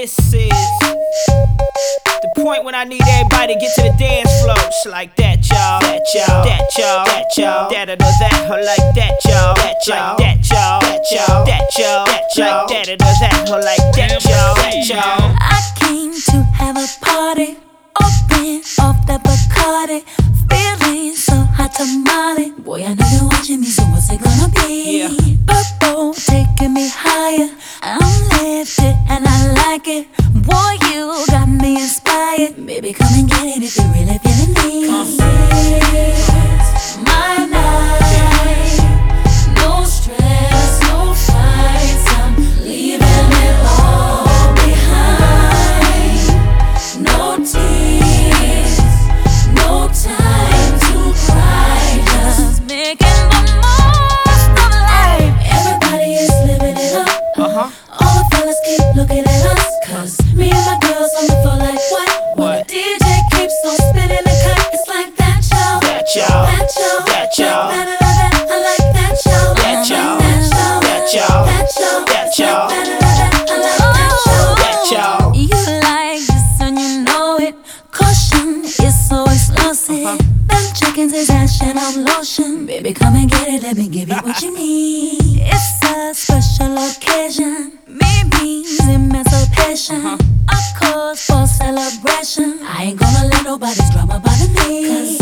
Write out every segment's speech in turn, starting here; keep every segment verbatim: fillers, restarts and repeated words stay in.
This is the point when I need everybody to get to the dance floor. It's like that, y'all. That, y'all. That, y'all. That, y'all. That, or that, or like that, y'all. That, y'all. That, y'all. That, y'all. That, y'all. That, y'all. That, or that, or like that, y'all. That, y'all. I came to have a party, open off that Bacardi, feeling so hot tamale. Boy, I know you're watching me, so what's it gonna be? Yeah. Purple taking me higher, I'm lifted and I like it. Boy, you got me inspired. Baby, come and get it if you're really feeling me. Cause it's my night, no stress, no fights. I'm leaving it all behind. No tears, no time to cry. Just making the most of life. Everybody is living it up. Uh-huh. All the fellas keep looking at us, cause me and my girls on the floor like what? What? The D J keeps on spinning the cut. It's like that, y'all. That, y'all. That, y'all. That, y'all. Like that, that, that. I like that, y'all. That, y'all. That, y'all. That, y'all. That, y'all. That, y'all. Like that, that, that. I like that, y'all. That, y'all. You like this and you know it. Caution is so explosive. Uh-huh. Them chickens is action on lotion. Baby, come and get it. Let me give you what you need. It's a special occasion. Me means emancipation. Uh-huh. A cause for celebration. I ain't gonna let nobody's drama bother me. Cause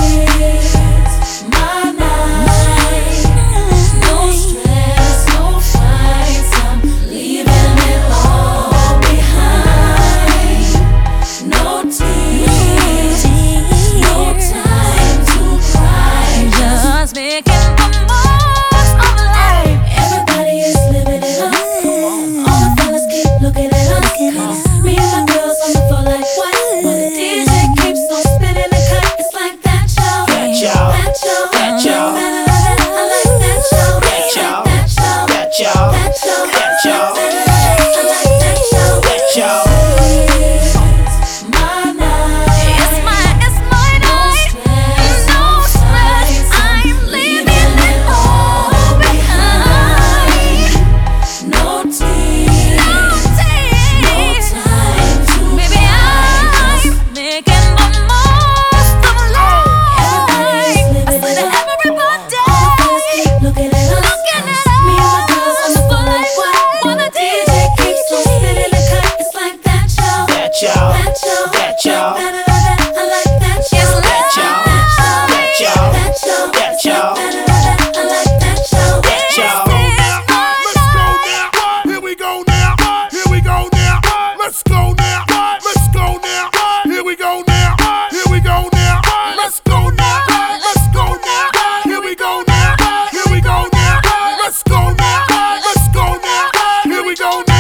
it's my night. No stress, no fights. I'm leaving it all behind. No tears, no time to cry. Just making the most of life. Everybody is living it up. All the fellas keep looking at us. Cause me and my girls on the floor like what? When the D J keeps on spinning the cut, it's like that, y'all. That, y'all. That, y'all. That, y'all. I like that, y'all. That, y'all. That, y'all. That, y'all. That, y'all. That, y'all. I like that, y'all. That, y'all. It's my night. It's my, it's my night. No stress. I'm leaving it all behind. No tears. No tears. No time to Baby, I'm making the most of life. I said to everybody. Looking at us. Looking at us. Me and my girls on the floor like what? When the D J keeps on spinning the cut, it's like that, y'all. That, y'all. That, y'all. That, y'all. Like that, that, that. I like that, y'all. That, y'all. That, y'all. That, y'all. That, y'all. Like that, that, that. I like that, y'all. That, y'all. Let's go now. Here we go now. Here we go now. Let's go now. Let's go now. Here we go now. Here we go now. Let's go now. Let's go now. Here we go now. Here we go now. Let's go now. Let's go now. Here we go now.